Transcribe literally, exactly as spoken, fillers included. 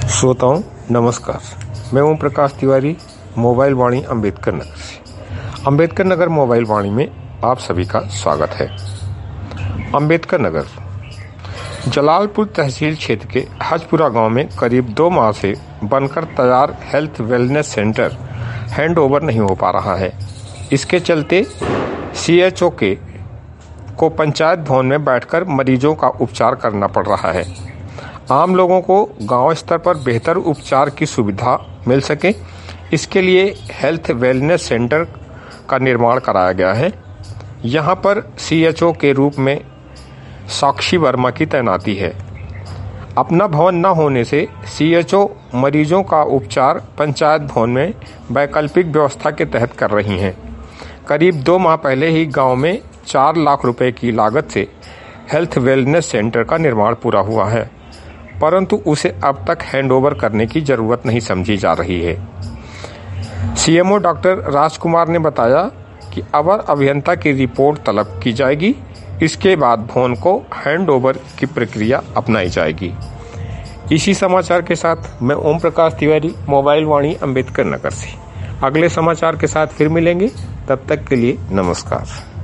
श्रोताओं नमस्कार, मैं ओम प्रकाश तिवारी मोबाइल वाणी अम्बेडकर नगर से। अम्बेडकर नगर मोबाइल वाणी में आप सभी का स्वागत है। अम्बेडकर नगर जलालपुर तहसील क्षेत्र के हजपुरा गांव में करीब दो माह से बनकर तैयार health wellness centre hand over नहीं हो पा रहा है। इसके चलते सीएचओ के को पंचायत भवन में बैठकर मरीजों का उपचार करना पड़ रहा है। आम लोगों को गांव स्तर पर बेहतर उपचार की सुविधा मिल सके, इसके लिए हेल्थ वेलनेस सेंटर का निर्माण कराया गया है। यहां पर सीएचओ के रूप में साक्षी वर्मा की तैनाती है। अपना भवन न होने से सीएचओ मरीजों का उपचार पंचायत भवन में वैकल्पिक व्यवस्था के तहत कर रही हैं। करीब दो माह पहले ही गांव में चार लाख रुपए की लागत से हेल्थ वेलनेस सेंटर का निर्माण पूरा हुआ है, परंतु उसे अब तक हैंडओवर करने की जरूरत नहीं समझी जा रही है। सीएमओ डॉक्टर राजकुमार ने बताया कि अवर अभियंता की रिपोर्ट तलब की जाएगी, इसके बाद भवन को हैंडओवर की प्रक्रिया अपनाई जाएगी। इसी समाचार के साथ मैं ओम प्रकाश तिवारी मोबाइल वाणी अम्बेडकर नगर से। अगले समाचार के साथ फिर मिलेंगे, तब तक के लिए नमस्कार।